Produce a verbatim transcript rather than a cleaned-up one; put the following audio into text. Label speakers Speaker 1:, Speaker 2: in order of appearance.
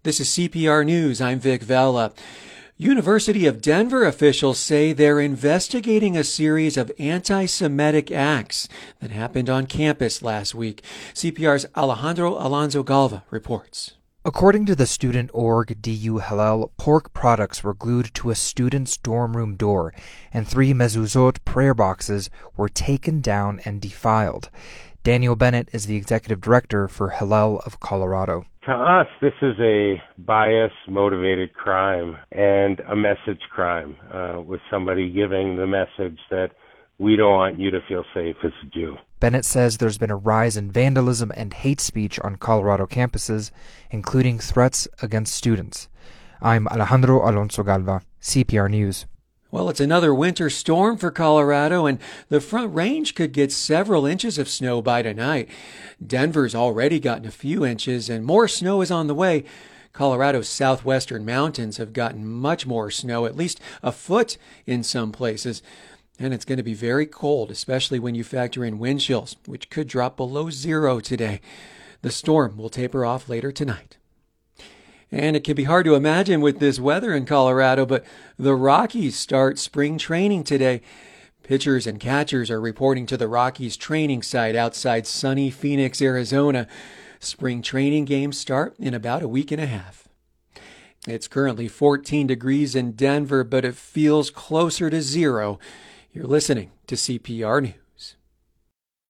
Speaker 1: This is C P R News. I'm Vic Vela. University of Denver officials say they're investigating a series of anti-Semitic acts that happened on campus last week. C P R's Alejandro Alonso Galva reports.
Speaker 2: According to the student org D U Hillel, pork products were glued to a student's dorm room door, and three mezuzot prayer boxes were taken down and defiled. Daniel Bennett is the executive director for Hillel of Colorado.
Speaker 3: To us, this is a bias-motivated crime and a message crime, uh, with somebody giving the message that we don't want you to feel safe as a Jew.
Speaker 2: Bennett says there's been a rise in vandalism and hate speech on Colorado campuses, including threats against students. I'm Alejandro Alonso Galva, C P R News.
Speaker 1: Well, it's another winter storm for Colorado, and the Front Range could get several inches of snow by tonight. Denver's already gotten a few inches, and more snow is on the way. Colorado's southwestern mountains have gotten much more snow, at least a foot in some places. And it's going to be very cold, especially when you factor in wind chills, which could drop below zero today. The storm will taper off later tonight. And it can be hard to imagine with this weather in Colorado, but the Rockies start spring training today. Pitchers and catchers are reporting to the Rockies training site outside sunny Phoenix, Arizona. Spring training games start in about a week and a half. It's currently fourteen degrees in Denver, but it feels closer to zero. You're listening to C P R News.